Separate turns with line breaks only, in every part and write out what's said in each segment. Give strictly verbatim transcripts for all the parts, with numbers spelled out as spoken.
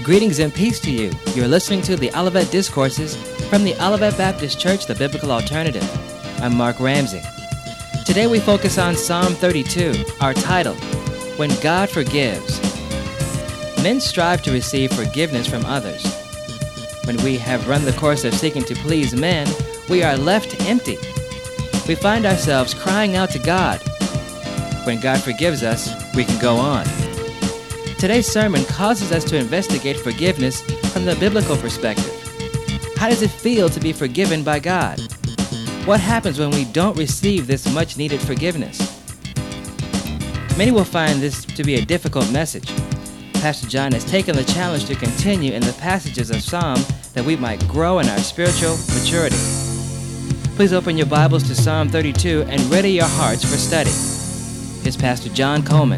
Greetings and peace to you. You're listening to the Olivet Discourses from the Olivet Baptist Church, the Biblical Alternative. I'm Mark Ramsey. Today we focus on Psalm thirty-two, our title, When God Forgives. Men strive to receive forgiveness from others. When we have run the course of seeking to please men, we are left empty. We find ourselves crying out to God. When God forgives us, we can go on. Today's sermon causes us to investigate forgiveness from the biblical perspective. How does it feel to be forgiven by God? What happens when we don't receive this much-needed forgiveness? Many will find this to be a difficult message. Pastor John has taken the challenge to continue in the passages of Psalm that we might grow in our spiritual maturity. Please open your Bibles to Psalm thirty-two and ready your hearts for study. Here's Pastor John Coleman.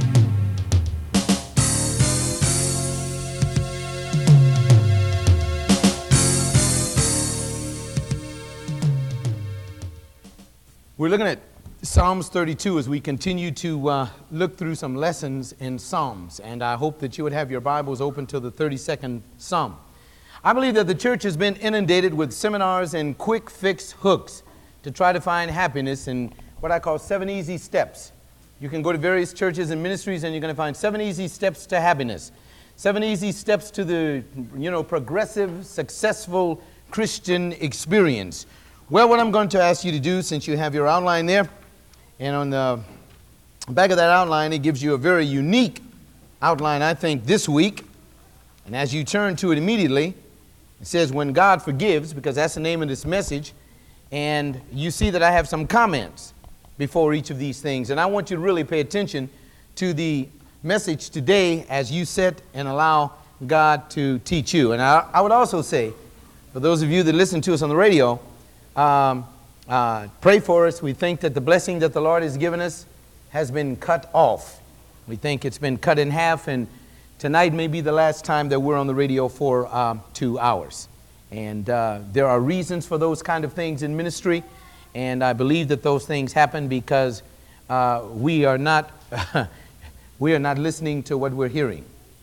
We're looking at Psalms thirty-two as we continue to uh, look through some lessons in Psalms, and I hope that you would have your Bibles open to the thirty-second Psalm. I believe that the church has been inundated with seminars and quick fix hooks to try to find happiness in what I call seven easy steps. You can go to various churches and ministries and you're going to find seven easy steps to happiness, seven easy steps to the, you know, progressive, successful Christian experience. Well, what I'm going to ask you to do, since you have your outline there, and on the back of that outline, it gives you a very unique outline, I think, this week. And as you turn to it immediately, it says, When God Forgives, because that's the name of this message. And you see that I have some comments before each of these things. And I want you to really pay attention to the message today as you sit and allow God to teach you. And I, I would also say, for those of you that listen to us on the radio, Um, uh, pray for us. We think that the blessing that the Lord has given us has been cut off. We think it's been cut in half, and tonight may be the last time that we're on the radio for um, two hours. And uh, there are reasons for those kind of things in ministry, and I believe that those things happen because uh, we are not we are not listening to what we're hearing.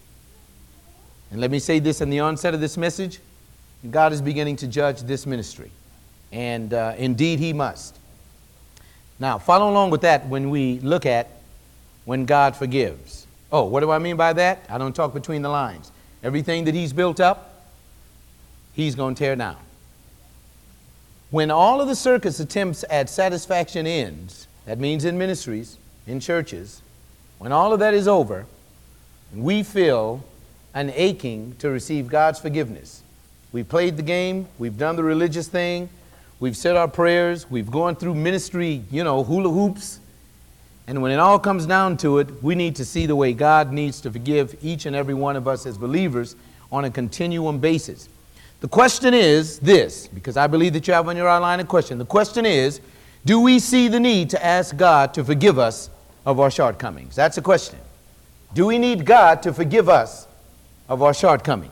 And let me say this in the onset of this message: God is beginning to judge this ministry. And uh, indeed, he must. Now, follow along with that when we look at when God forgives. Oh, what do I mean by that? I don't talk between the lines. Everything that he's built up, he's going to tear down. When all of the circus attempts at satisfaction ends, that means in ministries, in churches, when all of that is over, we feel an aching to receive God's forgiveness. We've played the game. We've done the religious thing. We've said our prayers, we've gone through ministry, you know, hula hoops. And when it all comes down to it, we need to see the way God needs to forgive each and every one of us as believers on a continuum basis. The question is this, because I believe that you have on your outline a question. The question is, do we see the need to ask God to forgive us of our shortcomings? That's the question. Do we need God to forgive us of our shortcomings?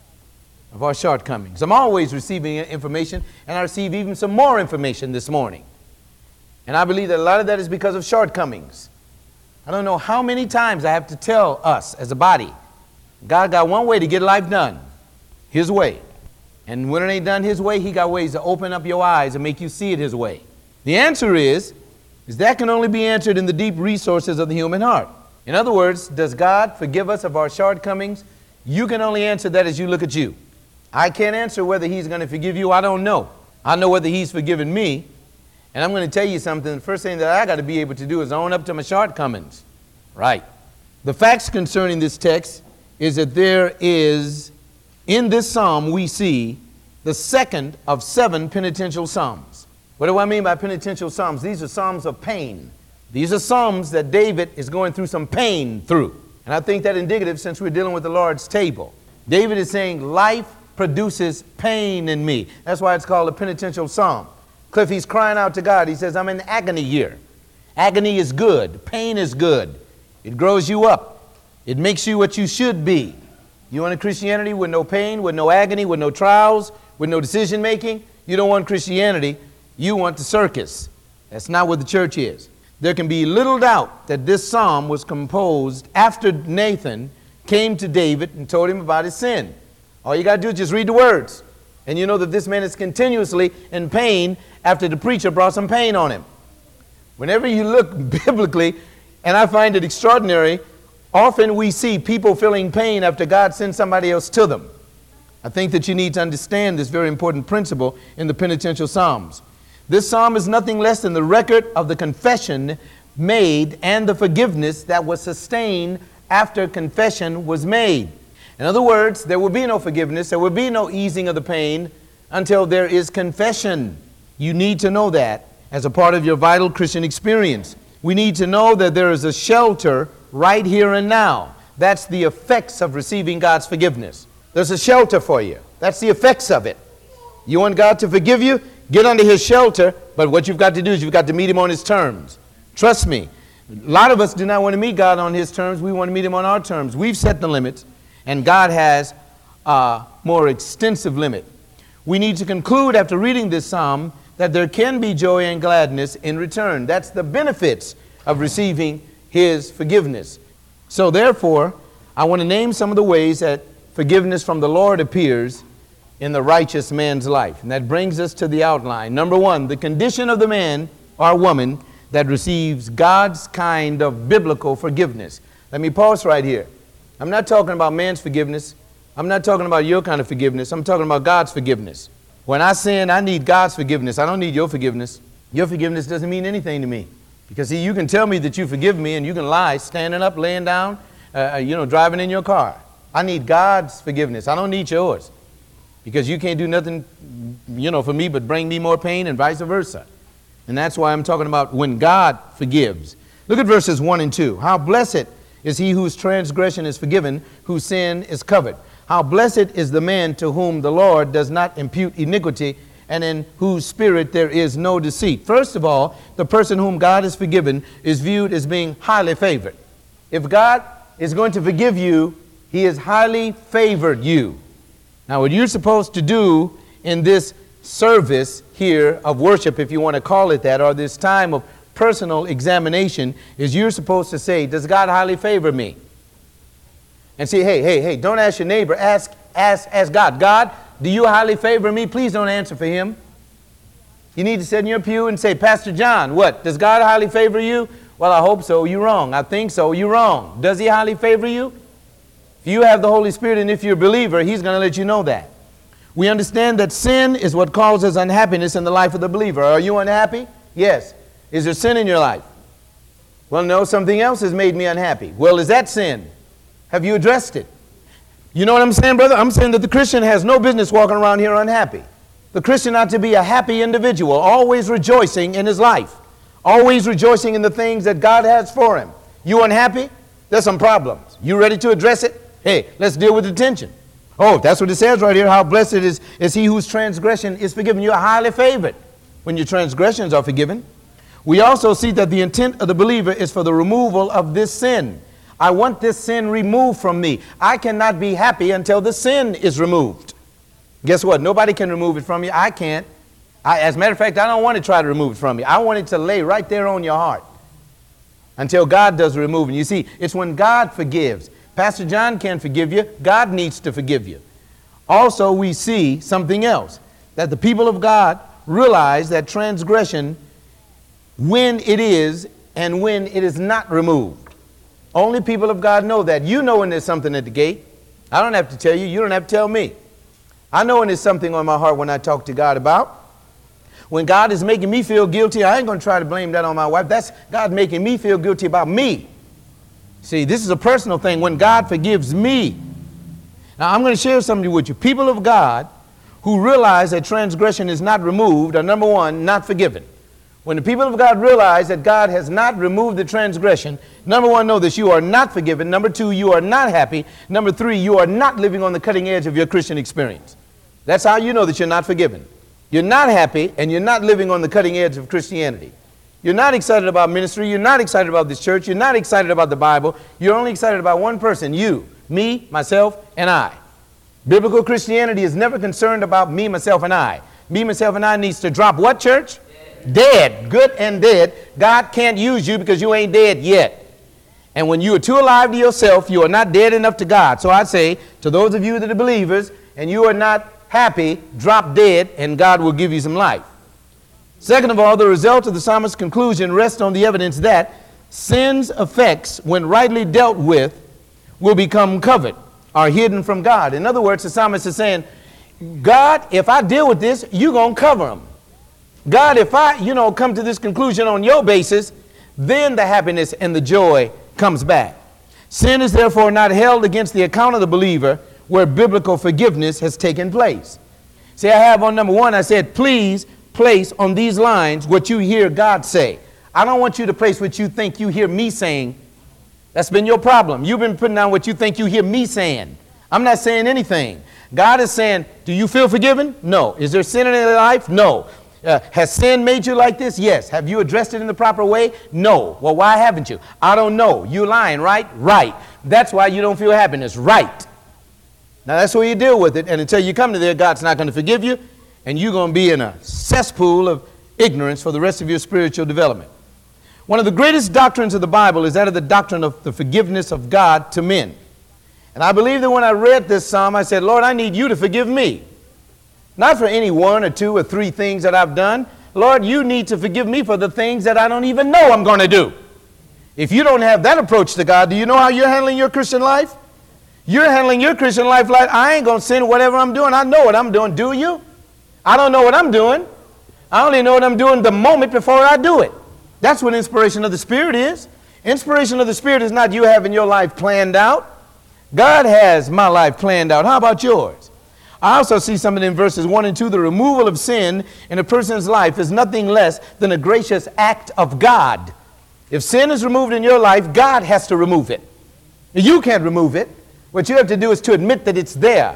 Of our shortcomings. I'm always receiving information, and I receive even some more information this morning. And I believe that a lot of that is because of shortcomings. I don't know how many times I have to tell us as a body, God got one way to get life done, his way. And when it ain't done his way, he got ways to open up your eyes and make you see it his way. The answer is, is that can only be answered in the deep resources of the human heart. In other words, does God forgive us of our shortcomings? You can only answer that as you look at you. I can't answer whether he's going to forgive you. I don't know. I know whether he's forgiven me. And I'm going to tell you something. The first thing that I got to be able to do is own up to my shortcomings. Right. The facts concerning this text is that there is, in this psalm, we see the second of seven penitential psalms. What do I mean by penitential psalms? These are psalms of pain. These are psalms that David is going through some pain through. And I think that indicative since we're dealing with the Lord's table. David is saying life produces pain in me. That's why it's called a penitential psalm. Cliff, he's crying out to God. He says, I'm in agony here. Agony is good. Pain is good. It grows you up. It makes you what you should be. You want a Christianity with no pain, with no agony, with no trials, with no decision making? You don't want Christianity. You want the circus. That's not what the church is. There can be little doubt that this psalm was composed after Nathan came to David and told him about his sin. All you got to do is just read the words. And you know that this man is continuously in pain after the preacher brought some pain on him. Whenever you look biblically, and I find it extraordinary, often we see people feeling pain after God sends somebody else to them. I think that you need to understand this very important principle in the penitential Psalms. This psalm is nothing less than the record of the confession made and the forgiveness that was sustained after confession was made. In other words, there will be no forgiveness, there will be no easing of the pain until there is confession. You need to know that as a part of your vital Christian experience. We need to know that there is a shelter right here and now. That's the effects of receiving God's forgiveness. There's a shelter for you. That's the effects of it. You want God to forgive you? Get under His shelter, but what you've got to do is you've got to meet Him on His terms. Trust me. A lot of us do not want to meet God on His terms. We want to meet Him on our terms. We've set the limits, and God has a more extensive limit. We need to conclude after reading this psalm that there can be joy and gladness in return. That's the benefits of receiving His forgiveness. So therefore, I want to name some of the ways that forgiveness from the Lord appears in the righteous man's life. And that brings us to the outline. Number one, the condition of the man or woman that receives God's kind of biblical forgiveness. Let me pause right here. I'm not talking about man's forgiveness. I'm not talking about your kind of forgiveness. I'm talking about God's forgiveness. When I sin, I need God's forgiveness. I don't need your forgiveness. Your forgiveness doesn't mean anything to me. Because see, you can tell me that you forgive me and you can lie, standing up, laying down, uh, you know, driving in your car. I need God's forgiveness. I don't need yours. Because you can't do nothing, you know, for me but bring me more pain and vice versa. And that's why I'm talking about when God forgives. Look at verses one and two. How blessed is he whose transgression is forgiven, whose sin is covered. How blessed is the man to whom the Lord does not impute iniquity, and in whose spirit there is no deceit. First of all, the person whom God has forgiven is viewed as being highly favored. If God is going to forgive you, He has highly favored you. Now, what you're supposed to do in this service here of worship, if you want to call it that, or this time of personal examination, is you're supposed to say, does God highly favor me? And say, hey, hey, hey, don't ask your neighbor, ask, ask, ask God. God, do you highly favor me? Please don't answer for him. You need to sit in your pew and say, Pastor John, what? Does God highly favor you? Well, I hope so. You're wrong. I think so. You're wrong. Does He highly favor you? If you have the Holy Spirit and if you're a believer, He's going to let you know that. We understand that sin is what causes unhappiness in the life of the believer. Are you unhappy? Yes. Is there sin in your life? Well, no, something else has made me unhappy. Well, is that sin? Have you addressed it? You know what I'm saying, brother? I'm saying that the Christian has no business walking around here unhappy. The Christian ought to be a happy individual, always rejoicing in his life, always rejoicing in the things that God has for him. You unhappy? There's some problems. You ready to address it? Hey, let's deal with the tension. Oh, that's what it says right here. How blessed is, is he whose transgression is forgiven. You are highly favored when your transgressions are forgiven. We also see that the intent of the believer is for the removal of this sin. I want this sin removed from me. I cannot be happy until the sin is removed. Guess what? Nobody can remove it from you. I can't. I, as a matter of fact, I don't want to try to remove it from you. I want it to lay right there on your heart until God does the removing. You see, it's when God forgives. Pastor John can't forgive you. God needs to forgive you. Also, we see something else, that the people of God realize that transgression, when it is and when it is not removed. Only people of God know that. You know when there's something at the gate. I don't have to tell you. You don't have to tell me. I know when there's something on my heart when I talk to God about. When God is making me feel guilty, I ain't going to try to blame that on my wife. That's God making me feel guilty about me. See, this is a personal thing when God forgives me. Now, I'm going to share something with you. People of God who realize that transgression is not removed are, number one, not forgiven. When the people of God realize that God has not removed the transgression, number one, know that you are not forgiven. Number two, you are not happy. Number three, you are not living on the cutting edge of your Christian experience. That's how you know that you're not forgiven. You're not happy and you're not living on the cutting edge of Christianity. You're not excited about ministry. You're not excited about this church. You're not excited about the Bible. You're only excited about one person, you, me, myself, and I. Biblical Christianity is never concerned about me, myself, and I. Me, myself, and I needs to drop what, church? Dead. Good and dead. God can't use you because you ain't dead yet. And when you are too alive to yourself, you are not dead enough to God. So I say to those of you that are believers and you are not happy, drop dead and God will give you some life. Second of all, the result of the psalmist's conclusion rests on the evidence that sin's effects, when rightly dealt with, will become covered, are hidden from God. In other words, the psalmist is saying, God, if I deal with this, you're going to cover them. God, if I, you know, come to this conclusion on your basis, then the happiness and the joy comes back. Sin is therefore not held against the account of the believer where biblical forgiveness has taken place. See, I have on number one, I said, please place on these lines what you hear God say. I don't want you to place what you think you hear me saying. That's been your problem. You've been putting down what you think you hear me saying. I'm not saying anything. God is saying, do you feel forgiven? No. Is there sin in your life? No. Uh, has sin made you like this? Yes. Have you addressed it in the proper way? No. Well, why haven't you? I don't know. You lying, right? Right. That's why you don't feel happiness. Right. Now, that's where you deal with it. And until you come to there, God's not going to forgive you. And you're going to be in a cesspool of ignorance for the rest of your spiritual development. One of the greatest doctrines of the Bible is that of the doctrine of the forgiveness of God to men. And I believe that when I read this psalm, I said, Lord, I need you to forgive me. Not for any one or two or three things that I've done. Lord, you need to forgive me for the things that I don't even know I'm going to do. If you don't have that approach to God, do you know how you're handling your Christian life? You're handling your Christian life like, I ain't going to sin whatever I'm doing. I know what I'm doing. Do you? I don't know what I'm doing. I only know what I'm doing the moment before I do it. That's what inspiration of the Spirit is. Inspiration of the Spirit is not you having your life planned out. God has my life planned out. How about yours? I also see something in verses one and two. The removal of sin in a person's life is nothing less than a gracious act of God. If sin is removed in your life, God has to remove it. You can't remove it. What you have to do is to admit that it's there.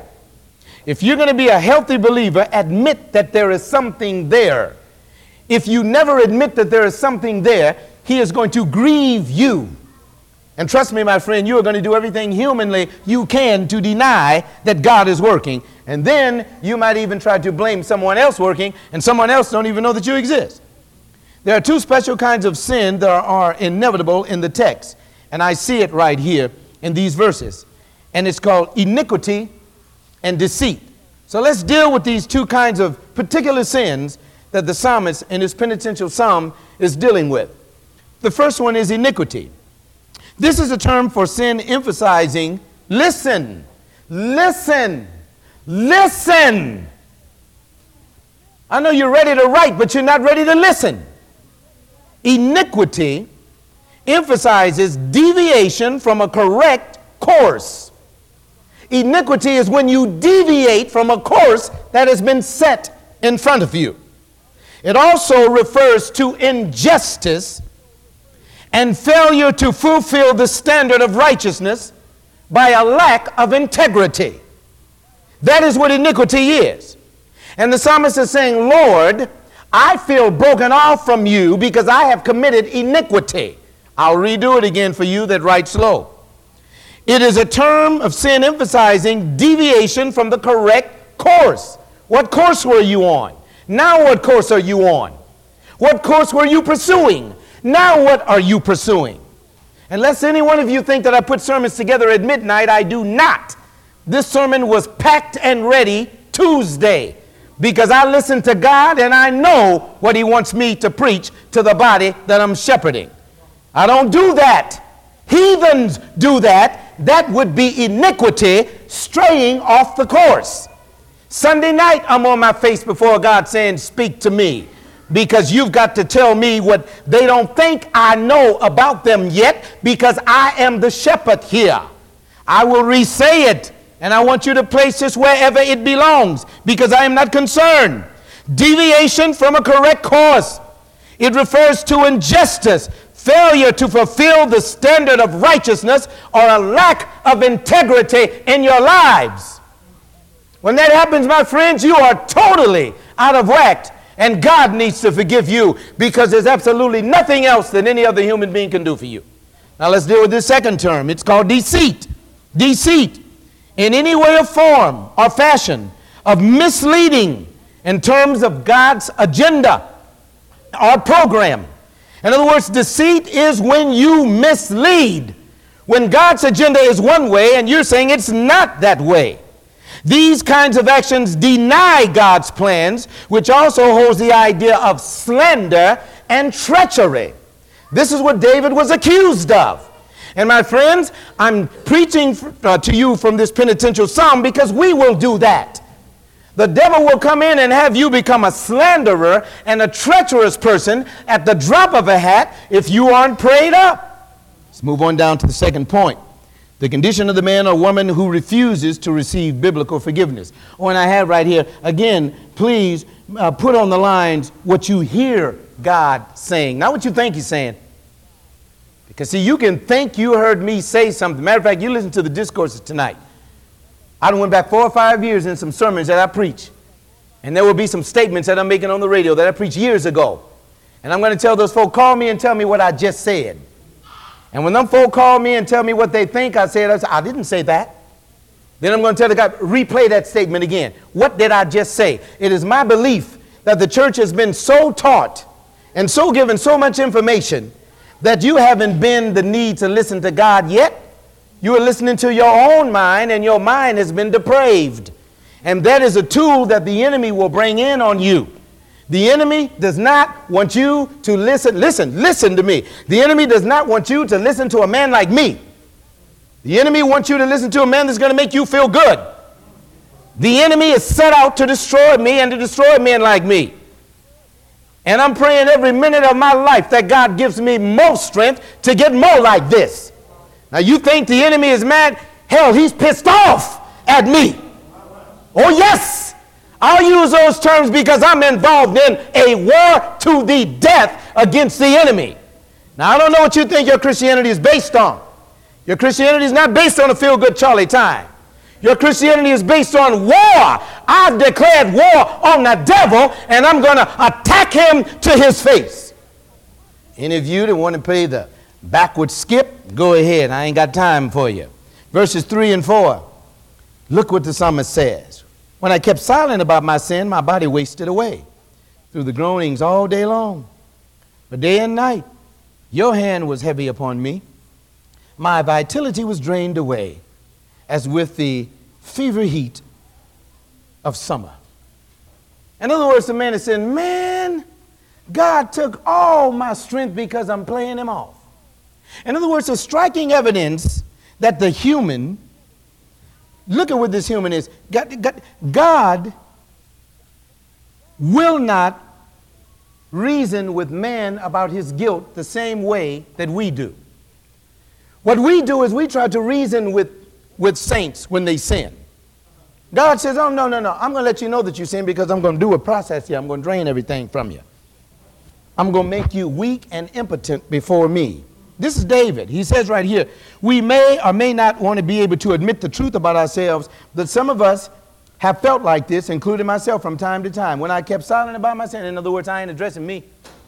If you're going to be a healthy believer, admit that there is something there. If you never admit that there is something there, he is going to grieve you. And trust me, my friend, you are going to do everything humanly you can to deny that God is working. And then you might even try to blame someone else working, and someone else don't even know that you exist. There are two special kinds of sin that are inevitable in the text. And I see it right here in these verses. And it's called iniquity and deceit. So let's deal with these two kinds of particular sins that the psalmist in his penitential psalm is dealing with. The first one is iniquity. This is a term for sin emphasizing, listen, listen, listen. I know you're ready to write, but you're not ready to listen. Iniquity emphasizes deviation from a correct course. Iniquity is when you deviate from a course that has been set in front of you. It also refers to injustice and failure to fulfill the standard of righteousness by a lack of integrity. That is what iniquity is. And the psalmist is saying, Lord, I feel broken off from you because I have committed iniquity. I'll redo it again for you that write slow. It is a term of sin emphasizing deviation from the correct course. What course were you on? Now what course are you on? What course were you pursuing? Now what are you pursuing? Unless any one of you think that I put sermons together at midnight, I do not. This sermon was packed and ready Tuesday because I listen to God and I know what he wants me to preach to the body that I'm shepherding. I don't do that. Heathens do that. That would be iniquity, straying off the course. Sunday night, I'm on my face before God saying, speak to me, because you've got to tell me what they don't think I know about them yet, because I am the shepherd here. I will re-say it, and I want you to place this wherever it belongs, because I am not concerned. Deviation from a correct course. It refers to injustice, failure to fulfill the standard of righteousness, or a lack of integrity in your lives. When that happens, my friends, you are totally out of whack, and God needs to forgive you because there's absolutely nothing else that any other human being can do for you. Now let's deal with this second term. It's called deceit. Deceit, in any way or form or fashion of misleading in terms of God's agenda or program. In other words, deceit is when you mislead when God's agenda is one way and you're saying it's not that way. These kinds of actions deny God's plans, which also holds the idea of slander and treachery. This is what David was accused of. And my friends, I'm preaching uh, to you from this penitential psalm because we will do that. The devil will come in and have you become a slanderer and a treacherous person at the drop of a hat if you aren't prayed up. Let's move on down to the second point. The condition of the man or woman who refuses to receive biblical forgiveness. Oh, and I have right here, again, please uh, put on the lines what you hear God saying, not what you think he's saying. Because, see, you can think you heard me say something. Matter of fact, you listen to the discourses tonight. I done went back four or five years in some sermons that I preach. And there will be some statements that I'm making on the radio that I preached years ago. And I'm going to tell those folk, call me and tell me what I just said. And when them folk call me and tell me what they think I said, I say, I didn't say that. Then I'm going to tell the guy, replay that statement again. What did I just say? It is my belief that the church has been so taught and so given so much information that you haven't been the need to listen to God yet. You are listening to your own mind, and your mind has been depraved. And that is a tool that the enemy will bring in on you. The enemy does not want you to listen. Listen, listen to me. The enemy does not want you to listen to a man like me. The enemy wants you to listen to a man that's going to make you feel good. The enemy is set out to destroy me and to destroy men like me. And I'm praying every minute of my life that God gives me more strength to get more like this. Now you think the enemy is mad? Hell, he's pissed off at me. Oh yes, I'll use those terms because I'm involved in a war to the death against the enemy. Now I don't know what you think your Christianity is based on. Your Christianity is not based on a feel-good Charlie time. Your Christianity is based on war. I've declared war on the devil, and I'm going to attack him to his face. Any of you that want to play the backward skip, go ahead. I ain't got time for you. Verses three and four. Look what the psalmist says. When I kept silent about my sin, my body wasted away through the groanings all day long. But day and night, your hand was heavy upon me. My vitality was drained away as with the fever heat of summer. In other words, the man is saying, man, God took all my strength because I'm playing him off. In other words, a striking evidence that the human, look at what this human is. God, God, God will not reason with man about his guilt the same way that we do. What we do is we try to reason with, with saints when they sin. God says, oh, no, no, no. I'm going to let you know that you sin because I'm going to do a process here. I'm going to drain everything from you. I'm going to make you weak and impotent before me. This is David. He says right here, we may or may not want to be able to admit the truth about ourselves, that some of us have felt like this, including myself from time to time. When I kept silent about my sin, in other words, I ain't addressing me.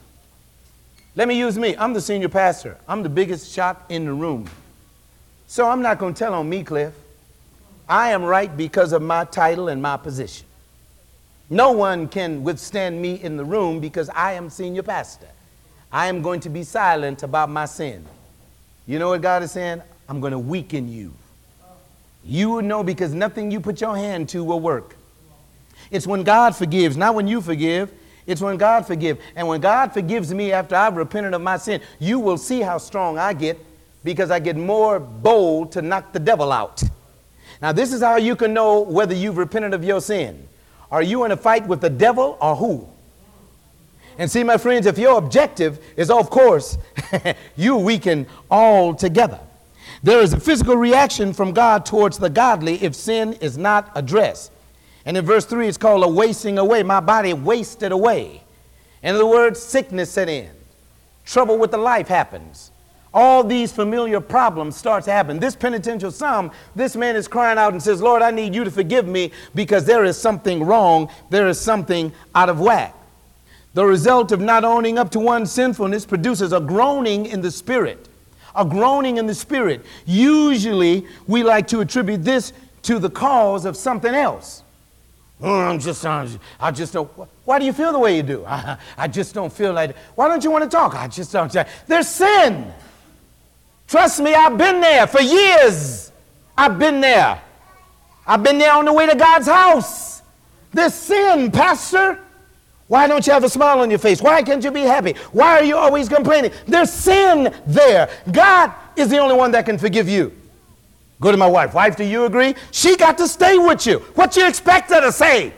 Let me use me. I'm the senior pastor. I'm the biggest shot in the room. So I'm not going to tell on me, Cliff. I am right because of my title and my position. No one can withstand me in the room because I am senior pastor. I am going to be silent about my sin. You know what God is saying? I'm going to weaken you. You will know because nothing you put your hand to will work. It's when God forgives, not when you forgive. It's when God forgives. And when God forgives me after I've repented of my sin, you will see how strong I get because I get more bold to knock the devil out. Now, this is how you can know whether you've repented of your sin. Are you in a fight with the devil or who? And see, my friends, if your objective is off course, you weaken altogether. There is a physical reaction from God towards the godly if sin is not addressed. And in verse three, it's called a wasting away. My body wasted away. In other words, sickness set in. Trouble with the life happens. All these familiar problems start to happen. This penitential psalm, this man is crying out and says, Lord, I need you to forgive me because there is something wrong. There is something out of whack. The result of not owning up to one's sinfulness produces a groaning in the spirit. A groaning in the spirit. Usually, we like to attribute this to the cause of something else. Oh, I'm just, I just don't. Why do you feel the way you do? I, I just don't feel like. Why don't you want to talk? I just don't. There's sin. Trust me, I've been there for years. I've been there. I've been there on the way to God's house. There's sin, Pastor. Why don't you have a smile on your face? Why can't you be happy? Why are you always complaining? There's sin there. God is the only one that can forgive you. Go to my wife. Wife, do you agree? She got to stay with you. What you expect her to say?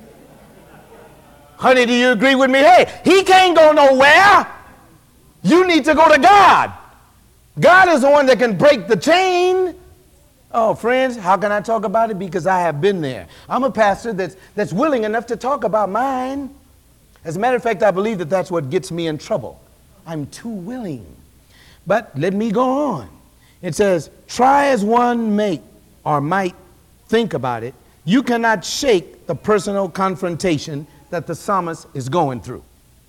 Honey, do you agree with me? Hey, he can't go nowhere. You need to go to God. God is the one that can break the chain. Oh, friends, how can I talk about it? Because I have been there. I'm a pastor that's, that's willing enough to talk about mine. As a matter of fact, I believe that that's what gets me in trouble. I'm too willing. But let me go on. It says, try as one may or might think about it, you cannot shake the personal confrontation that the psalmist is going through.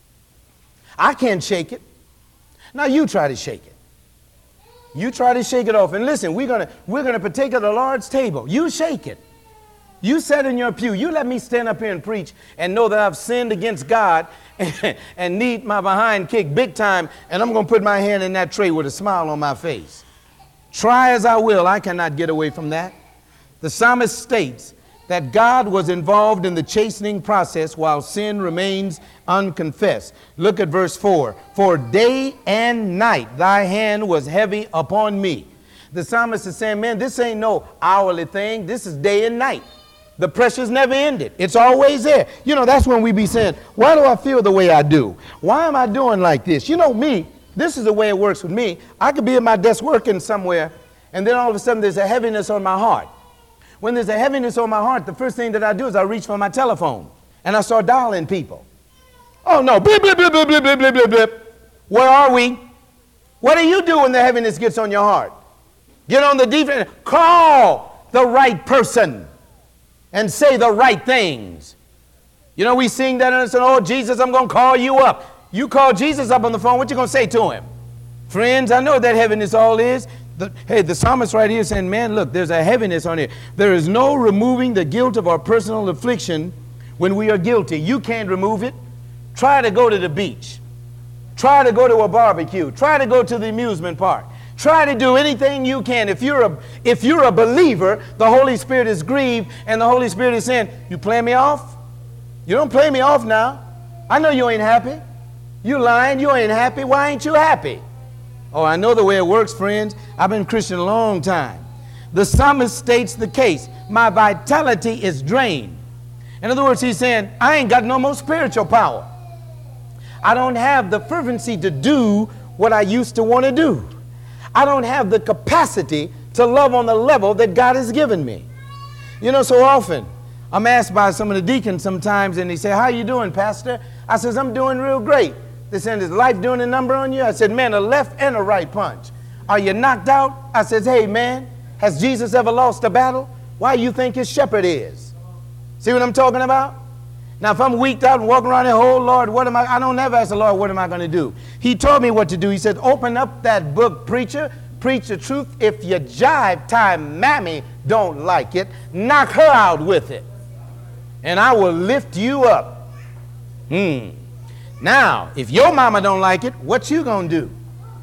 I can't shake it. Now you try to shake it. You try to shake it off. And listen, we're going to we're gonna partake of the Lord's table. You shake it. You sit in your pew. You let me stand up here and preach and know that I've sinned against God and, and need my behind kicked big time, and I'm going to put my hand in that tray with a smile on my face. Try as I will, I cannot get away from that. The psalmist states that God was involved in the chastening process while sin remains unconfessed. Look at verse four. For day and night thy hand was heavy upon me. The psalmist is saying, man, this ain't no hourly thing. This is day and night. The pressure's never ended. It's always there. You know, that's when we be saying, why do I feel the way I do? Why am I doing like this? You know me, this is the way it works with me. I could be at my desk working somewhere, and then all of a sudden there's a heaviness on my heart. When there's a heaviness on my heart, the first thing that I do is I reach for my telephone, and I start dialing people. Oh, no, blip, blip, blip, blip, blip, blip, blip, blip, blip. Where are we? What do you do when the heaviness gets on your heart? Get on the defense. Call the right person and say the right things. You know, we sing that and say, oh, Jesus, I'm going to call you up. You call Jesus up on the phone, what you going to say to him? Friends, I know what that heaviness all is. The, hey, the psalmist right here saying, man, look, there's a heaviness on here. There is no removing the guilt of our personal affliction when we are guilty. You can't remove it. Try to go to the beach. Try to go to a barbecue. Try to go to the amusement park. Try to do anything you can. If you're a, if you're a believer, the Holy Spirit is grieved, and the Holy Spirit is saying, you play me off? You don't play me off now. I know you ain't happy. You lying, you ain't happy. Why ain't you happy? Oh, I know the way it works, friends. I've been Christian a long time. The psalmist states the case. My vitality is drained. In other words, he's saying, I ain't got no more spiritual power. I don't have the fervency to do what I used to want to do. I don't have the capacity to love on the level that God has given me. You know, so often I'm asked by some of the deacons sometimes, and they say, how you doing, Pastor? I says, I'm doing real great. They said, is life doing a number on you? I said, man, a left and a right punch. Are you knocked out? I says, hey, man, has Jesus ever lost a battle? Why do you think his shepherd is? See what I'm talking about? Now, if I'm weaked out and walking around here, oh, Lord, what am I? I don't ever ask the Lord, what am I going to do? He told me what to do. He said, open up that book, preacher. Preach the truth. If you jive time, mammy don't like it, knock her out with it, and I will lift you up. Hmm. Now, if your mama don't like it, what you going to do?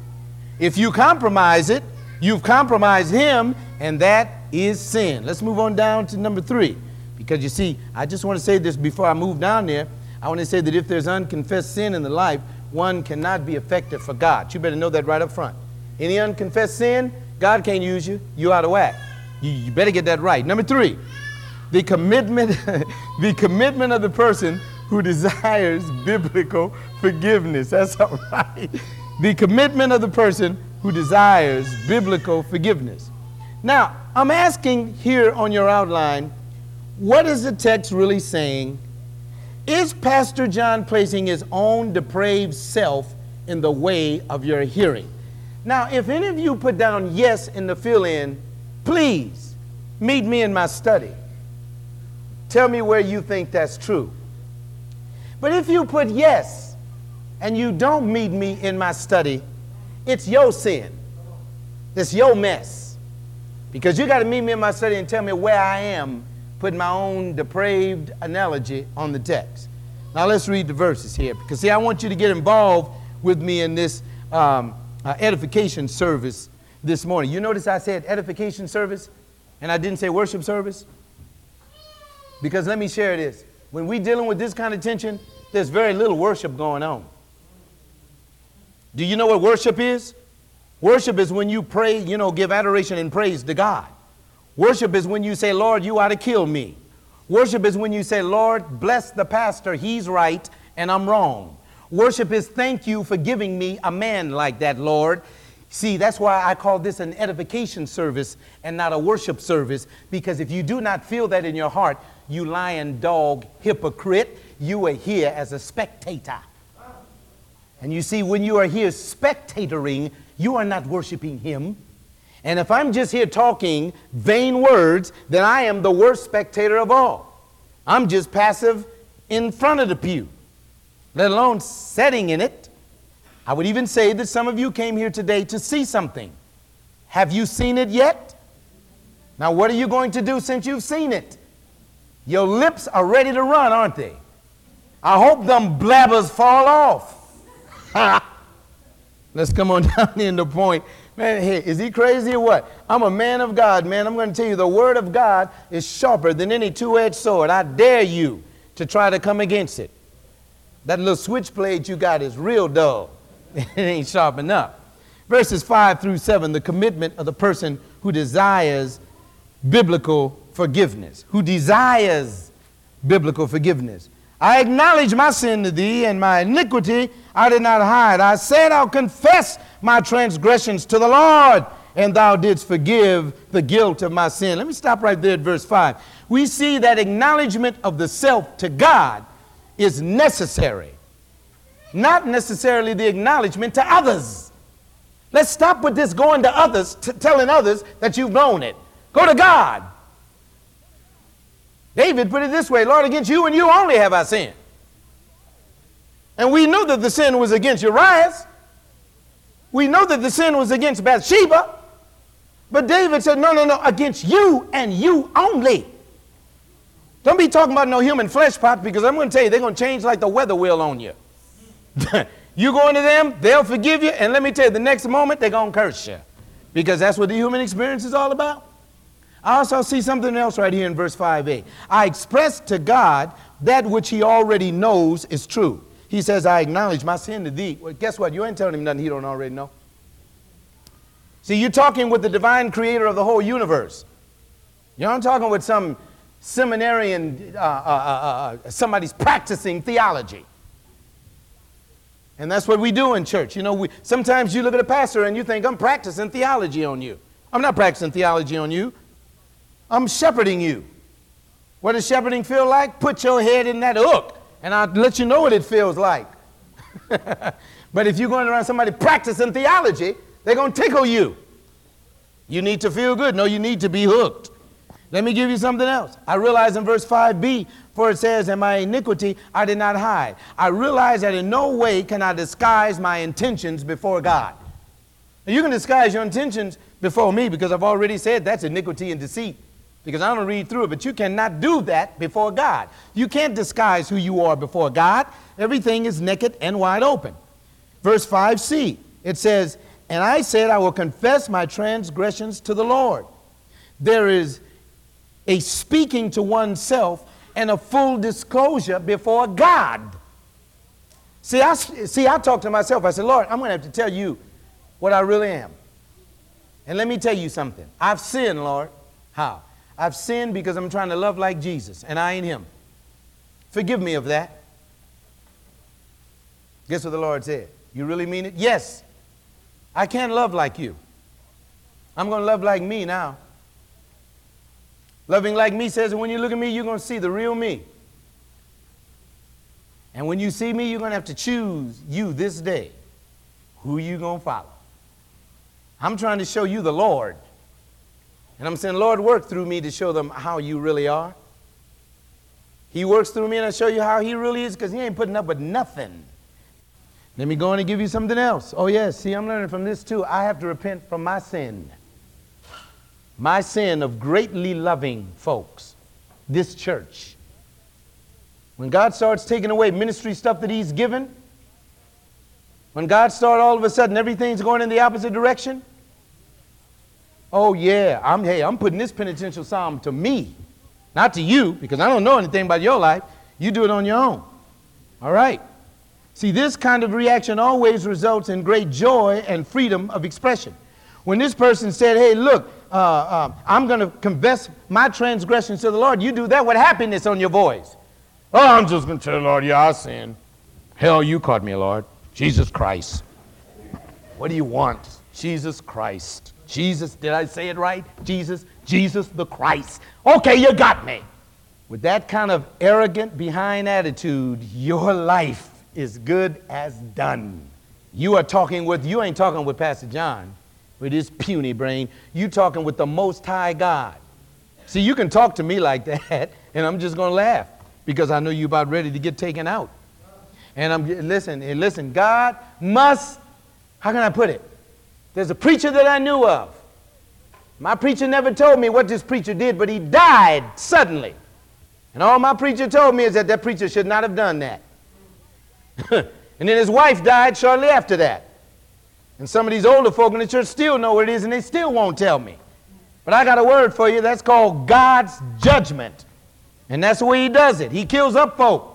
If you compromise it, you've compromised him, and that is sin. Let's move on down to number three. Because you see, I just want to say this before I move down there. I want to say that if there's unconfessed sin in the life, one cannot be effective for God. You better know that right up front. Any unconfessed sin, God can't use you. You're out of whack. You, you better get that right. Number three, the commitment, the commitment of the person who desires biblical forgiveness. That's all right. The commitment of the person who desires biblical forgiveness. Now, I'm asking here on your outline, what is the text really saying? Is Pastor John placing his own depraved self in the way of your hearing? Now, if any of you put down yes in the fill-in, please meet me in my study. Tell me where you think that's true. But if you put yes and you don't meet me in my study, it's your sin. It's your mess. Because you got to meet me in my study and tell me where I am, putting my own depraved analogy on the text. Now let's read the verses here. Because see, I want you to get involved with me in this um, uh, edification service this morning. You notice I said edification service and I didn't say worship service? Because let me share this. When we're dealing with this kind of tension, there's very little worship going on. Do you know what worship is? Worship is when you pray, you know, give adoration and praise to God. Worship is when you say, Lord, you ought to kill me. Worship is when you say, Lord, bless the pastor. He's right and I'm wrong. Worship is thank you for giving me a man like that, Lord. See, that's why I call this an edification service and not a worship service, because if you do not feel that in your heart, you lying dog hypocrite, you are here as a spectator. And you see, when you are here spectatoring, you are not worshiping him. And if I'm just here talking vain words, then I am the worst spectator of all. I'm just passive in front of the pew, let alone sitting in it. I would even say that some of you came here today to see something. Have you seen it yet? Now, what are you going to do since you've seen it? Your lips are ready to run, aren't they? I hope them blabbers fall off. Let's come on down in the point. Man, hey, is he crazy or what? I'm a man of God, man. I'm going to tell you the word of God is sharper than any two-edged sword. I dare you to try to come against it. That little switchblade you got is real dull. It ain't sharp enough. Verses five through seven, the commitment of the person who desires biblical forgiveness. Who desires biblical forgiveness. I acknowledge my sin to thee, and my iniquity I did not hide. I said, I'll confess my transgressions to the Lord, and thou didst forgive the guilt of my sin. Let me stop right there at verse five. We see that acknowledgement of the self to God is necessary, not necessarily the acknowledgement to others. Let's stop with this going to others, t- telling others that you've blown it. Go to God. David put it this way, Lord, against you and you only have I sinned. And we know that the sin was against Uriah. We know that the sin was against Bathsheba. But David said, no, no, no, against you and you only. Don't be talking about no human flesh pot, because I'm going to tell you, they're going to change like the weather wheel on you. You go into them, they'll forgive you, and let me tell you, the next moment, they're going to curse you. Because that's what the human experience is all about. I also see something else right here in verse five a. I express to God that which he already knows is true. He says, I acknowledge my sin to thee. Well, guess what? You ain't telling him nothing he don't already know. See, you're talking with the divine creator of the whole universe. You're not talking with some seminarian, uh, uh, uh, uh, somebody's practicing theology. And that's what we do in church. You know, we, sometimes you look at a pastor and you think, I'm practicing theology on you. I'm not practicing theology on you. I'm shepherding you. What does shepherding feel like? Put your head in that hook, and I'll let you know what it feels like. But if you're going around somebody practicing theology, they're going to tickle you. You need to feel good. No, you need to be hooked. Let me give you something else. I realize in verse five b, for it says, and my iniquity I did not hide. I realize that in no way can I disguise my intentions before God. Now, you can disguise your intentions before me, because I've already said that's iniquity and deceit. Because I don't read through it, but you cannot do that before God. You can't disguise who you are before God. Everything is naked and wide open. Verse five c, it says, and I said, I will confess my transgressions to the Lord. There is a speaking to oneself and a full disclosure before God. See, I, see, I talk to myself. I said, Lord, I'm going to have to tell you what I really am. And let me tell you something. I've sinned, Lord. How? I've sinned because I'm trying to love like Jesus, and I ain't him. Forgive me of that. Guess what the Lord said? You really mean it? Yes. I can't love like you. I'm going to love like me now. Loving like me says that when you look at me, you're going to see the real me. And when you see me, you're going to have to choose you this day. Who you going to follow? I'm trying to show you the Lord. And I'm saying, Lord, work through me to show them how you really are. He works through me and I show you how he really is, because he ain't putting up with nothing. Let me go on and give you something else. Oh, yes. See, I'm learning from this, too. I have to repent from my sin. My sin of greatly loving folks, this church. When God starts taking away ministry stuff that he's given, when God starts all of a sudden everything's going in the opposite direction, Oh, yeah, I'm, hey, I'm putting this penitential psalm to me, not to you, because I don't know anything about your life. You do it on your own. All right. See, this kind of reaction always results in great joy and freedom of expression. When this person said, hey, look, uh, uh, I'm going to confess my transgressions to the Lord, you do that with happiness on your voice. Oh, I'm just going to tell the Lord, yeah, I sinned. Hell, you caught me, Lord. Jesus Christ. What do you want? Jesus Christ. Jesus, did I say it right? Jesus, Jesus the Christ. Okay, you got me. With that kind of arrogant, behind attitude, your life is good as done. You are talking with, you ain't talking with Pastor John, with his puny brain. You talking with the Most High God. See, you can talk to me like that, and I'm just going to laugh because I know you're about ready to get taken out. And I'm, listen, and listen, God must, how can I put it? There's a preacher that I knew of. My preacher never told me what this preacher did, but he died suddenly. And all my preacher told me is that that preacher should not have done that. And then his wife died shortly after that. And some of these older folk in the church still know what it is, and they still won't tell me. But I got a word for you. That's called God's judgment. And that's the way he does it. He kills up folk.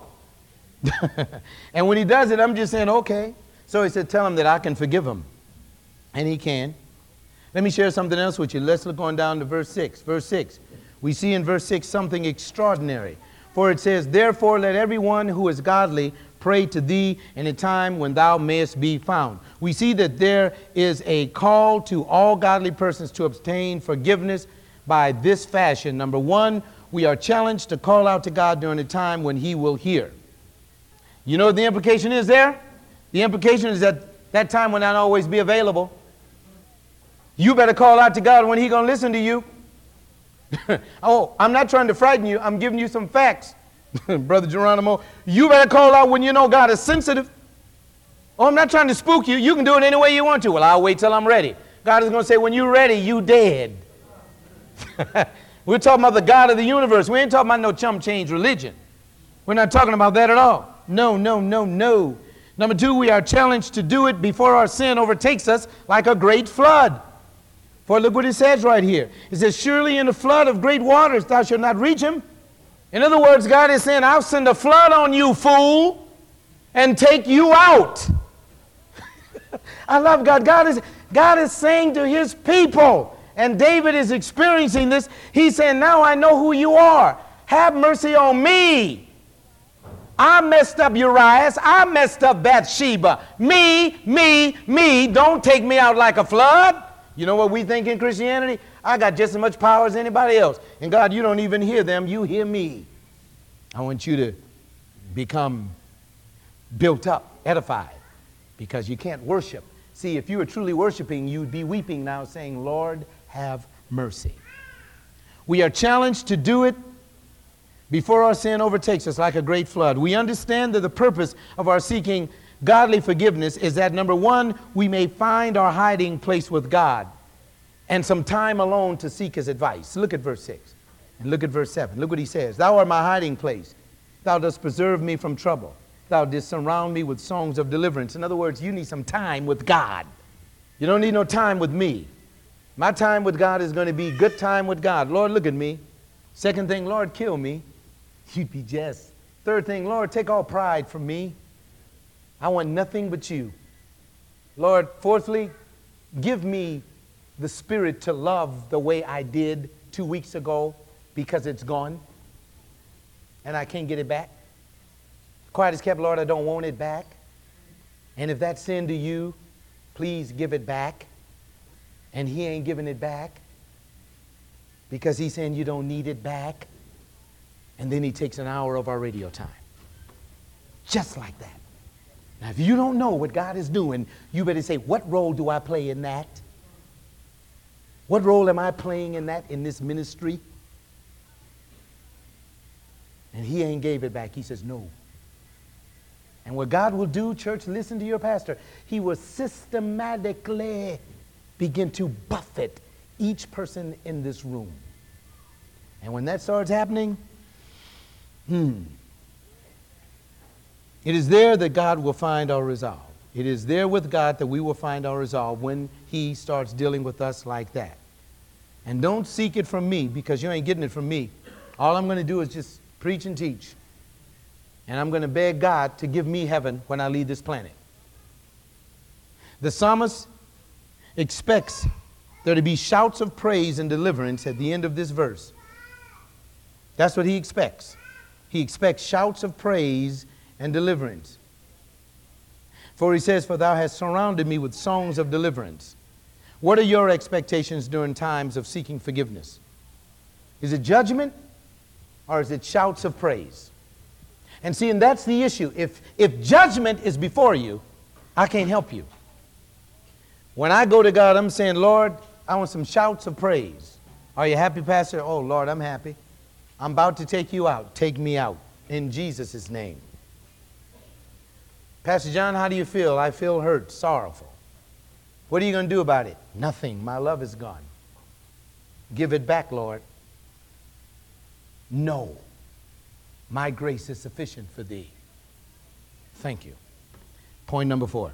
And when he does it, I'm just saying, okay. So he said, tell him that I can forgive him. And he can. Let me share something else with you. Let's look on down to verse six. Verse six. We see in verse six something extraordinary. For it says, therefore let everyone who is godly pray to thee in a time when thou mayest be found. We see that there is a call to all godly persons to obtain forgiveness by this fashion. Number one, we are challenged to call out to God during a time when he will hear. You know what the implication is there? The implication is that that time will not always be available. You better call out to God when he's going to listen to you. Oh, I'm not trying to frighten you. I'm giving you some facts. Brother Geronimo, you better call out when you know God is sensitive. Oh, I'm not trying to spook you. You can do it any way you want to. Well, I'll wait till I'm ready. God is going to say, when you're ready, you dead. We're talking about the God of the universe. We ain't talking about no chump change religion. We're not talking about that at all. No, no, no, no. Number two, we are challenged to do it before our sin overtakes us like a great flood. For look what it says right here. It says, surely in the flood of great waters thou shalt not reach him. In other words, God is saying, I'll send a flood on you, fool, and take you out. I love God. God is, God is saying to his people, and David is experiencing this. He's saying, now I know who you are. Have mercy on me. I messed up Urias. I messed up Bathsheba. Me, me, me. Don't take me out like a flood. You know what we think in Christianity? I got just as much power as anybody else. And God, you don't even hear them. You hear me. I want you to become built up, edified, because you can't worship. See, if you were truly worshiping, you'd be weeping now saying, Lord, have mercy. We are challenged to do it before our sin overtakes us like a great flood. We understand that the purpose of our seeking godly forgiveness is that, number one, we may find our hiding place with God and some time alone to seek his advice. Look at verse six and look at verse seven. Look what he says. Thou art my hiding place. Thou dost preserve me from trouble. Thou didst surround me with songs of deliverance. In other words, you need some time with God. You don't need no time with me. My time with God is going to be good time with God. Lord, look at me. Second thing, Lord, kill me. You'd be just. Third thing, Lord, take all pride from me. I want nothing but you. Lord, fourthly, give me the spirit to love the way I did two weeks ago because it's gone and I can't get it back. Quiet as kept, Lord, I don't want it back. And if that's sin to you, please give it back. And he ain't giving it back because he's saying you don't need it back. And then he takes an hour of our radio time. Just like that. Now, if you don't know what God is doing, you better say, what role do I play in that? What role am I playing in that, in this ministry? And he ain't gave it back. He says, no. And what God will do, church, listen to your pastor. He will systematically begin to buffet each person in this room. And when that starts happening, hmm, it is there that God will find our resolve. It is there with God that we will find our resolve when he starts dealing with us like that. And don't seek it from me, because you ain't getting it from me. All I'm going to do is just preach and teach. And I'm going to beg God to give me heaven when I leave this planet. The psalmist expects there to be shouts of praise and deliverance at the end of this verse. That's what he expects. He expects shouts of praise and deliverance. For he says, for thou hast surrounded me with songs of deliverance. What are your expectations during times of seeking forgiveness? Is it judgment or is it shouts of praise? And see, and that's the issue. If, if judgment is before you, I can't help you. When I go to God, I'm saying, Lord, I want some shouts of praise. Are you happy, Pastor? Oh, Lord, I'm happy. I'm about to take you out. Take me out in Jesus' name. Pastor John, how do you feel? I feel hurt, sorrowful. What are you going to do about it? Nothing. My love is gone. Give it back, Lord. No. My grace is sufficient for thee. Thank you. Point number four.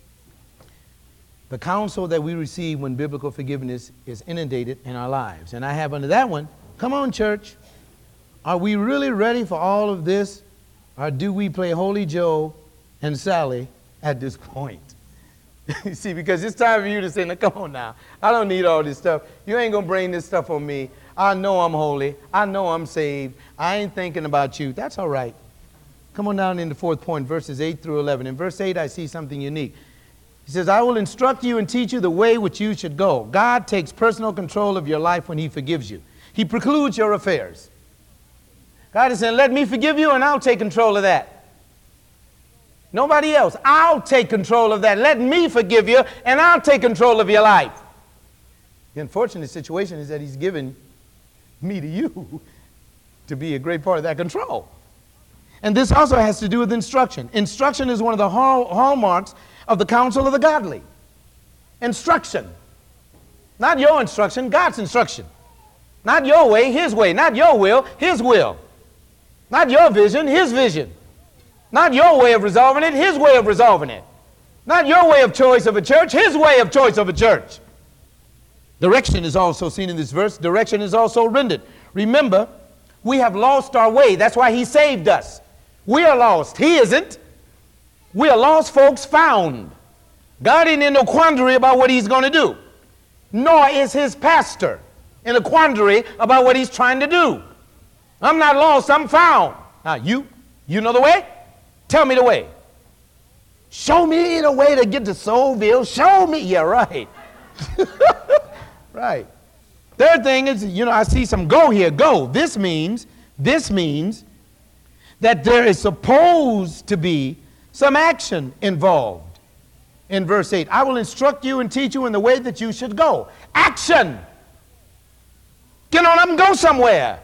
The counsel that we receive when biblical forgiveness is inundated in our lives. And I have under that one, come on, church. Are we really ready for all of this? Or do we play Holy Joe and Sally at this point? You see, because it's time for you to say, now, come on now. I don't need all this stuff. You ain't going to bring this stuff on me. I know I'm holy. I know I'm saved. I ain't thinking about you. That's all right. Come on down in the fourth point, verses eight through eleven. In verse eight, I see something unique. He says, I will instruct you and teach you the way which you should go. God takes personal control of your life when he forgives you. He precludes your affairs. God is saying, let me forgive you and I'll take control of that. Nobody else. I'll take control of that. Let me forgive you and I'll take control of your life. The unfortunate situation is that he's given me to you to be a great part of that control. And this also has to do with instruction. Instruction is one of the hall- hallmarks of the counsel of the godly. Instruction. Not your instruction, God's instruction. Not your way, his way. Not your will, his will. Not your vision, his vision. Not your way of resolving it, his way of resolving it. Not your way of choice of a church, his way of choice of a church. Direction is also seen in this verse. Direction is also rendered. Remember, we have lost our way. That's why he saved us. We are lost. He isn't. We are lost folks found. God ain't in no quandary about what he's going to do. Nor is his pastor in a quandary about what he's trying to do. I'm not lost, I'm found. Now you, you know the way? Tell me the way. Show me the way to get to Soulville. Show me. Yeah, right. Right. Third thing is, you know, I see some go here. Go. This means, this means that there is supposed to be some action involved. In verse eight, I will instruct you and teach you in the way that you should go. Action. Get on up and go somewhere.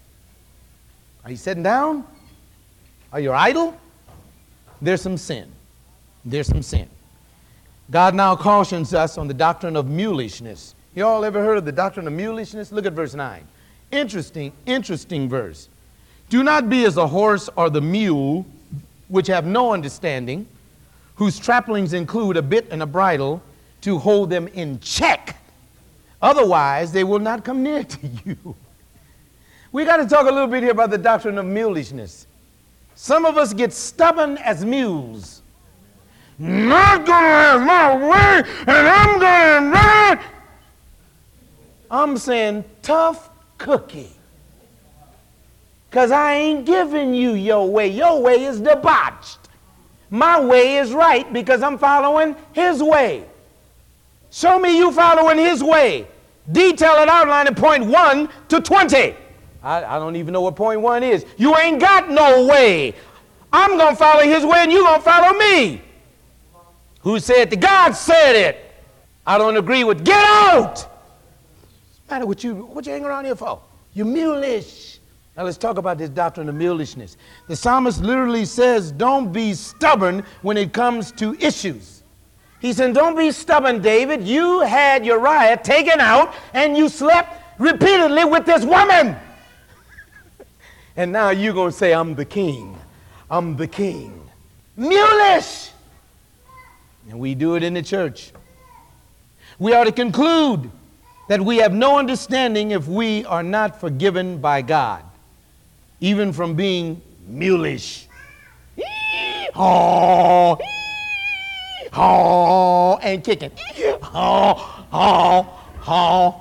Are you sitting down? Are you idle? There's some sin. There's some sin. God now cautions us on the doctrine of mulishness. You all ever heard of the doctrine of mulishness? Look at verse nine. Interesting, interesting verse. Do not be as a horse or the mule, which have no understanding, whose trappings include a bit and a bridle to hold them in check. Otherwise, they will not come near to you. We got to talk a little bit here about the doctrine of mulishness. Some of us get stubborn as mules. Not going to have my way, and I'm going to run. I'm saying tough cookie. Because I ain't giving you your way. Your way is debauched. My way is right because I'm following his way. Show me you following his way. Detail it, outline it, point one to twenty. I, I don't even know what point one is. You ain't got no way. I'm going to follow his way and you're going to follow me. Who said that? God said it. I don't agree with. Get out! What's the matter with you? What you hanging around here for? You're mulish. Now let's talk about this doctrine of mulishness. The psalmist literally says, don't be stubborn when it comes to issues. He said, don't be stubborn, David. You had Uriah taken out and you slept repeatedly with this woman. And now you're going to say, I'm the king. I'm the king. Mulish. And we do it in the church. We ought to conclude that we have no understanding if we are not forgiven by God, even from being mulish. Oh, oh, and kicking. Oh, oh, oh.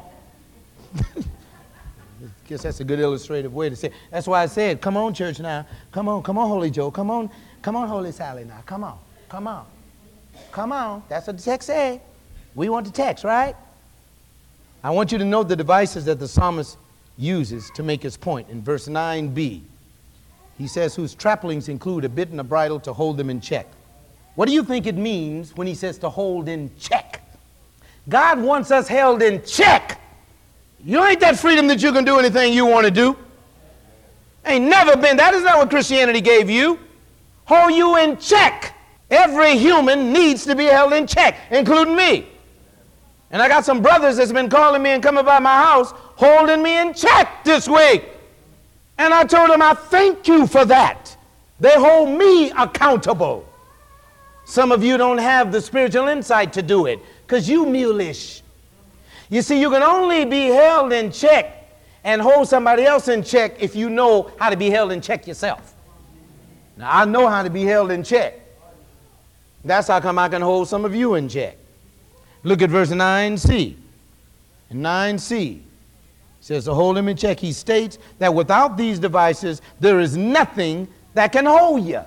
Guess that's a good illustrative way to say it. That's why I said, come on, church now. Come on, come on, Holy Joe. Come on, come on, Holy Sally now. Come on, come on, come on. That's what the text said. We want the text, right? I want you to note the devices that the psalmist uses to make his point. In verse nine b, he says, whose trappings include a bit and a bridle to hold them in check. What do you think it means when he says to hold in check? God wants us held in check. You ain't that freedom that you can do anything you want to do. Ain't never been. That is not what Christianity gave you. Hold you in check. Every human needs to be held in check, including me. And I got some brothers that's been calling me and coming by my house, holding me in check this week. And I told them, I thank you for that. They hold me accountable. Some of you don't have the spiritual insight to do it because you mulish. You see, you can only be held in check and hold somebody else in check if you know how to be held in check yourself. Now, I know how to be held in check. That's how come I can hold some of you in check. Look at verse nine c. In nine c, it says to hold him in check. He states that without these devices, there is nothing that can hold you.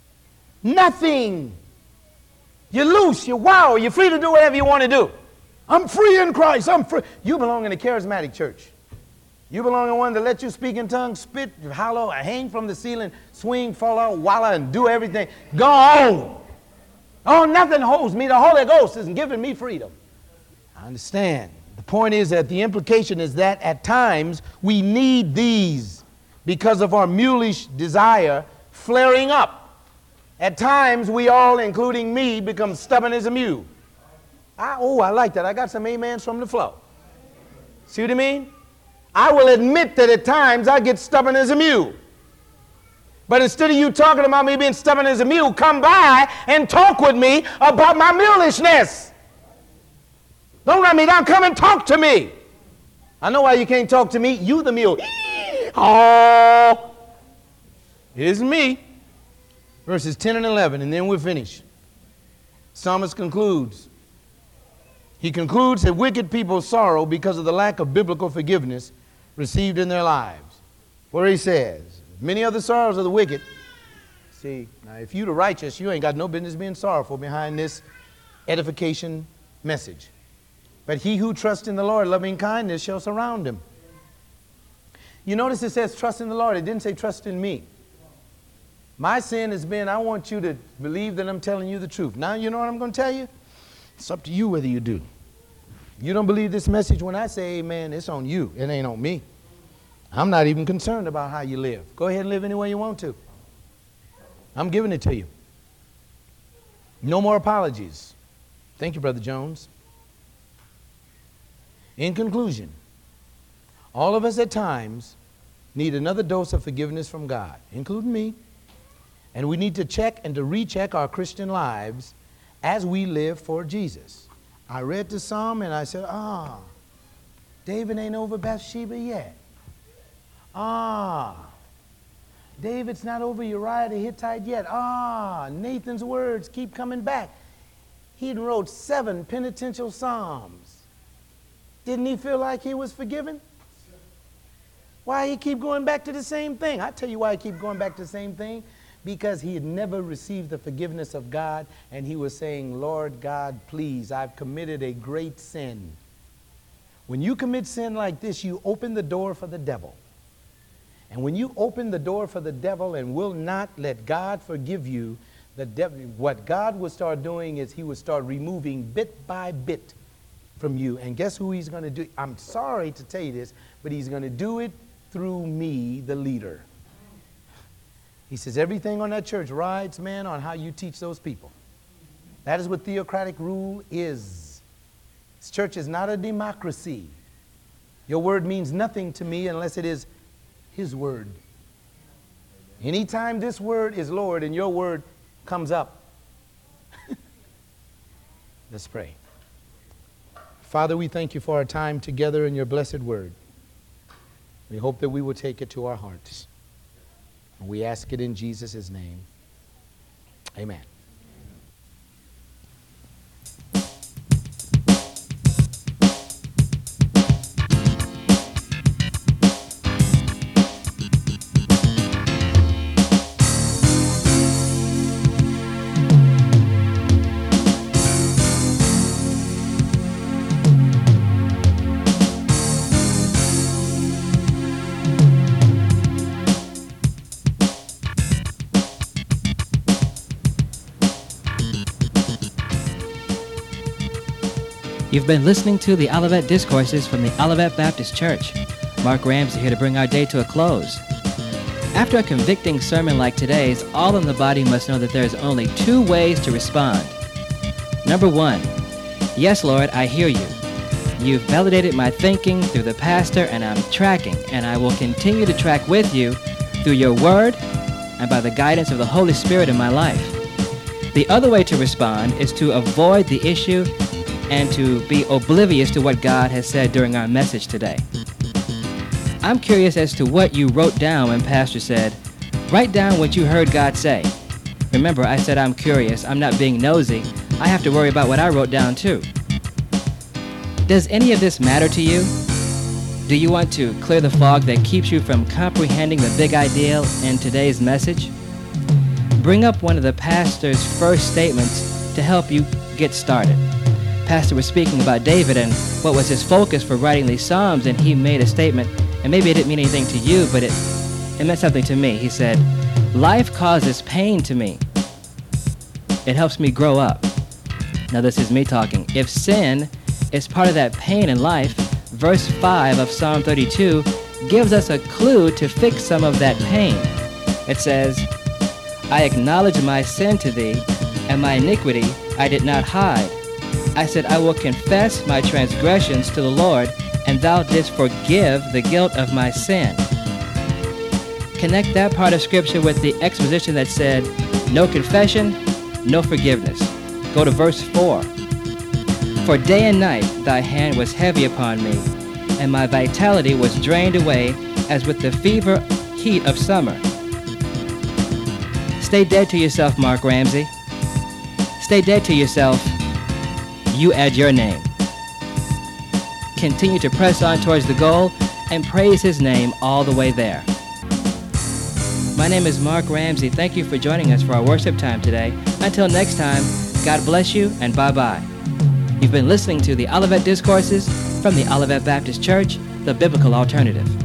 Nothing. You're loose, you're wild, you're free to do whatever you want to do. I'm free in Christ, I'm free. You belong in a charismatic church. You belong in one that lets you speak in tongues, spit, hollow, hang from the ceiling, swing, fall out, walla, and do everything. Go on. Oh, nothing holds me. The Holy Ghost isn't giving me freedom. I understand. The point is that the implication is that at times we need these because of our mulish desire flaring up. At times we all, including me, become stubborn as a mule. I, oh, I like that. I got some amens from the flow. See what I mean? I will admit that at times I get stubborn as a mule. But instead of you talking about me being stubborn as a mule, come by and talk with me about my mulishness. Don't run me down. Come and talk to me. I know why you can't talk to me. You the mule. Oh, it isn't me. Verses ten and eleven, and then we'll finish. Psalmist concludes. He concludes that wicked people sorrow because of the lack of biblical forgiveness received in their lives. Where he says, many other sorrows of the wicked. See, now if you the righteous, you ain't got no business being sorrowful behind this edification message. But he who trusts in the Lord, loving kindness shall surround him. You notice it says trust in the Lord. It didn't say trust in me. My sin has been, I want you to believe that I'm telling you the truth. Now you know what I'm going to tell you? It's up to you whether you do. You don't believe this message when I say amen, it's on you. It ain't on me. I'm not even concerned about how you live. Go ahead and live any way you want to. I'm giving it to you. No more apologies. Thank you, Brother Jones. In conclusion, all of us at times need another dose of forgiveness from God, including me. And we need to check and to recheck our Christian lives as we live for Jesus. I read the psalm and I said, ah, David ain't over Bathsheba yet. Ah, David's not over Uriah the Hittite yet. Ah, Nathan's words keep coming back. He wrote seven penitential psalms. Didn't he feel like he was forgiven? Why he keep going back to the same thing? I tell you why he keep going back to the same thing. Because he had never received the forgiveness of God, and he was saying, Lord God, please, I've committed a great sin. When you commit sin like this, you open the door for the devil. And when you open the door for the devil and will not let God forgive you, the devil, what God will start doing is he will start removing bit by bit from you. And guess who he's going to do? I'm sorry to tell you this, but he's going to do it through me, the leader. He says everything on that church rides, man, on how you teach those people. That is what theocratic rule is. This church is not a democracy. Your word means nothing to me unless it is his word. Anytime this word is Lord and your word comes up. Let's pray. Father, we thank you for our time together in your blessed word. We hope that we will take it to our hearts. And we ask it in Jesus' name. Amen.
You've been listening to the Olivet Discourses from the Olivet Baptist Church. Mark Ramsey here to bring our day to a close. After a convicting sermon like today's, all in the body must know that there is only two ways to respond. Number one, yes, Lord, I hear you. You've validated my thinking through the pastor, and I'm tracking, and I will continue to track with you through your word and by the guidance of the Holy Spirit in my life. The other way to respond is to avoid the issue and to be oblivious to what God has said during our message today. I'm curious as to what you wrote down when Pastor said, write down what you heard God say. Remember, I said I'm curious. I'm not being nosy. I have to worry about what I wrote down too. Does any of this matter to you? Do you want to clear the fog that keeps you from comprehending the big idea in today's message? Bring up one of the pastor's first statements to help you get started. Pastor was speaking about David and what was his focus for writing these Psalms, and he made a statement, and maybe it didn't mean anything to you, but it, it meant something to me. He said, life causes pain to me. It helps me grow up. Now this is me talking. If sin is part of that pain in life, verse five of Psalm thirty-two gives us a clue to fix some of that pain. It says, I acknowledge my sin to thee, and my iniquity I did not hide. I said, I will confess my transgressions to the Lord, and thou didst forgive the guilt of my sin. Connect that part of Scripture with the exposition that said, no confession, no forgiveness. Go to verse four. For day and night thy hand was heavy upon me, and my vitality was drained away as with the fever heat of summer. Stay dead to yourself, Mark Ramsey. Stay dead to yourself. You add your name. Continue to press on towards the goal and praise his name all the way there. My name is Mark Ramsey. Thank you for joining us for our worship time today. Until next time, God bless you and bye-bye. You've been listening to the Olivet Discourses from the Olivet Baptist Church, the Biblical Alternative.